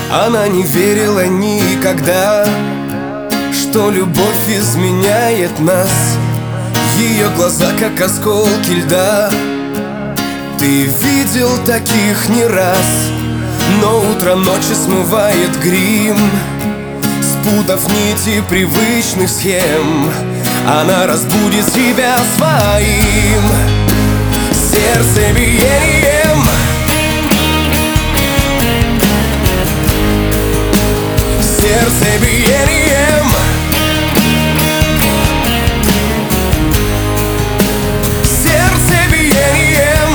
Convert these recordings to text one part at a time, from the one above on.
Она не верила никогда, что любовь изменяет нас. Ее глаза как осколки льда. Ты видел таких не раз, но утро ночи смывает грим. Спутав нити привычных схем, она разбудит тебя своим сердцебиением. Сердцебиением. Сердцебиением.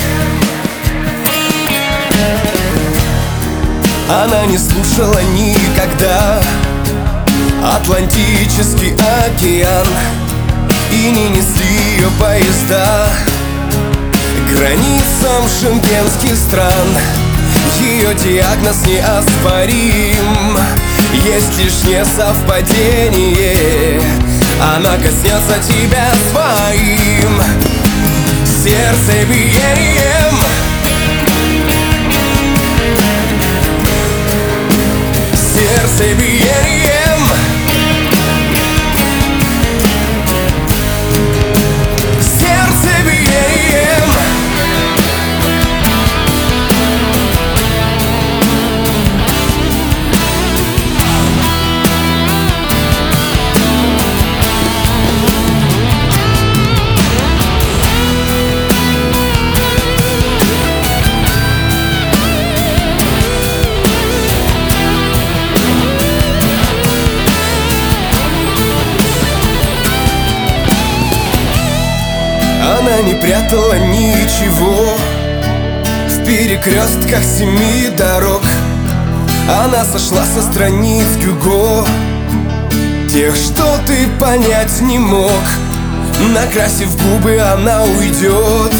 Она не слушала никогда Атлантический океан, и не несли ее поезда границам шенгенских стран. Ее диагноз неоспорим, есть лишь несовпадение. Она коснется тебя своим сердцебиением. Сердцебиением. Сердцебиением. Она не прятала ничего в перекрестках 7 дорог. Она сошла со страниц Гюго, тех, что ты понять не мог. Накрасив губы, она уйдет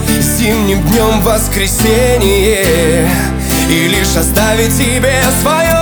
зимним днем в воскресенье и лишь оставит тебе свое